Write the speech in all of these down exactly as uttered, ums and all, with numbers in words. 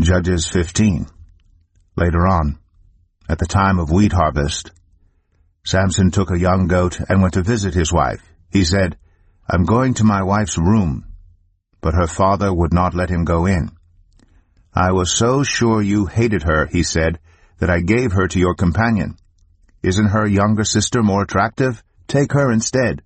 Judges fifteen. Later on, at the time of wheat harvest, Samson took a young goat and went to visit his wife. He said, "I'm going to my wife's room." But her father would not let him go in. "I was so sure you hated her," he said, "that I gave her to your companion. Isn't her younger sister more attractive? Take her instead."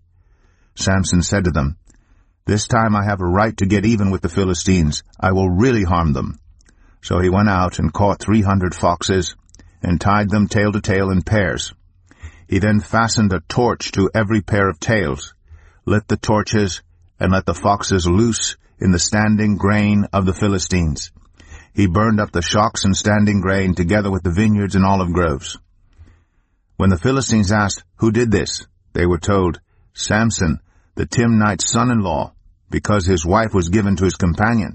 Samson said to them, "This time I have a right to get even with the Philistines. I will really harm them." So he went out and caught three hundred foxes and tied them tail to tail in pairs. He then fastened a torch to every pair of tails, lit the torches, and let the foxes loose in the standing grain of the Philistines. He burned up the shocks and standing grain together with the vineyards and olive groves. When the Philistines asked, "Who did this?" they were told, "Samson, the Timnite's son-in-law, because his wife was given to his companion."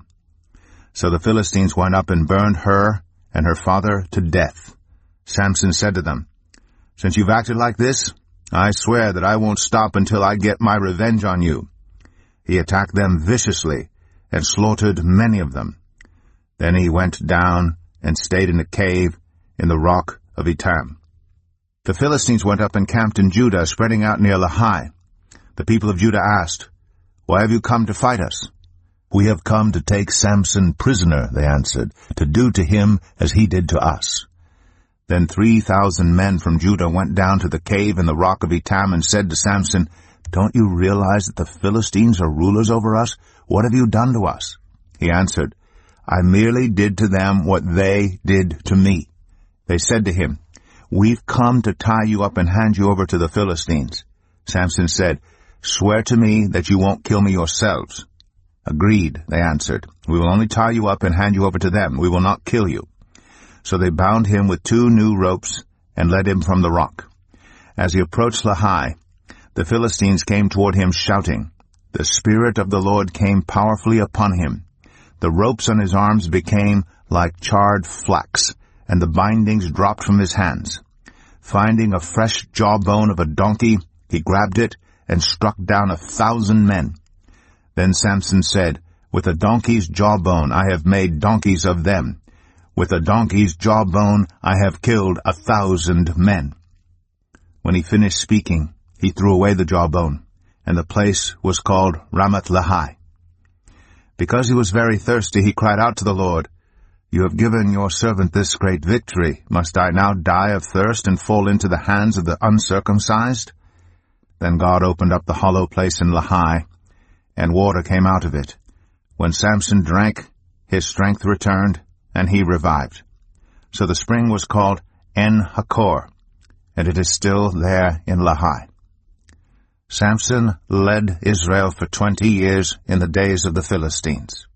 So the Philistines went up and burned her and her father to death. Samson said to them, "Since you've acted like this, I swear that I won't stop until I get my revenge on you." He attacked them viciously and slaughtered many of them. Then he went down and stayed in a cave in the rock of Etam. The Philistines went up and camped in Judah, spreading out near Lahai. The people of Judah asked, "Why have you come to fight us?" "We have come to take Samson prisoner," they answered, "to do to him as he did to us." Then three thousand men from Judah went down to the cave in the rock of Etam and said to Samson, "Don't you realize that the Philistines are rulers over us? What have you done to us?" He answered, "I merely did to them what they did to me." They said to him, "We've come to tie you up and hand you over to the Philistines." Samson said, "Swear to me that you won't kill me yourselves." "Agreed," they answered. "We will only tie you up and hand you over to them. We will not kill you." So they bound him with two new ropes and led him from the rock. As he approached Lahai, the Philistines came toward him shouting. The Spirit of the Lord came powerfully upon him. The ropes on his arms became like charred flax, and the bindings dropped from his hands. Finding a fresh jawbone of a donkey, he grabbed it and struck down a thousand men. Then Samson said, "With a donkey's jawbone I have made donkeys of them. With a donkey's jawbone I have killed a thousand men." When he finished speaking, he threw away the jawbone, and the place was called Ramath-Lehi. Because he was very thirsty, he cried out to the Lord, "You have given your servant this great victory. Must I now die of thirst and fall into the hands of the uncircumcised?" Then God opened up the hollow place in Lehi, and water came out of it. When Samson drank, his strength returned, and he revived. So the spring was called En-Hakor, and it is still there in Lehi. Samson led Israel for twenty years in the days of the Philistines.